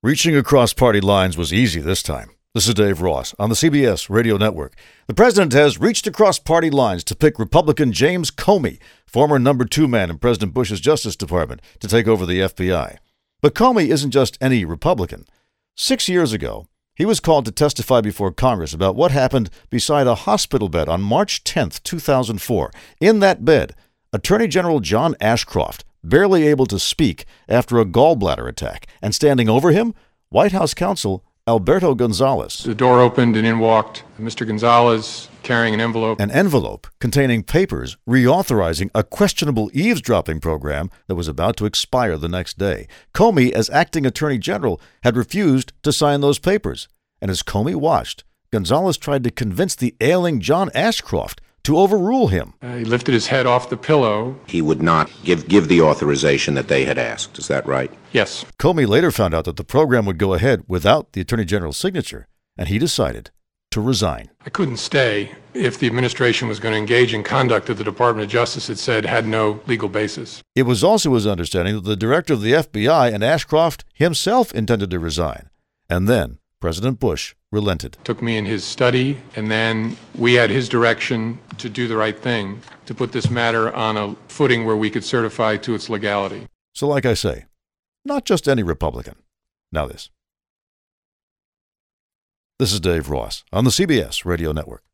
Reaching across party lines was easy this time. This is Dave Ross on the CBS Radio Network. The president has reached across party lines to pick Republican James Comey, former number 2 man in President Bush's Justice Department, to take over the FBI. But Comey isn't just any Republican. 6 years ago, he was called to testify before Congress about what happened beside a hospital bed on March 10, 2004. In that bed, Attorney General John Ashcroft, barely able to speak after a gallbladder attack, and standing over him, White House counsel Alberto Gonzales. The door opened and in walked Mr. Gonzales carrying an envelope. An envelope containing papers reauthorizing a questionable eavesdropping program that was about to expire the next day. Comey, as acting attorney general, had refused to sign those papers. And as Comey watched, Gonzales tried to convince the ailing John Ashcroft to overrule him. He lifted his head off the pillow. He would not give the authorization that they had asked. Is that right? Yes. Comey later found out that the program would go ahead without the Attorney General's signature, and he decided to resign. I couldn't stay if the administration was going to engage in conduct that the Department of Justice had said had no legal basis. It was also his understanding that the director of the FBI and Ashcroft himself intended to resign. And then President Bush relented. Took me in his study, and then we had his direction to do the right thing, to put this matter on a footing where we could certify to its legality. So like I say, not just any Republican. Now this. This is Dave Ross on the CBS Radio Network.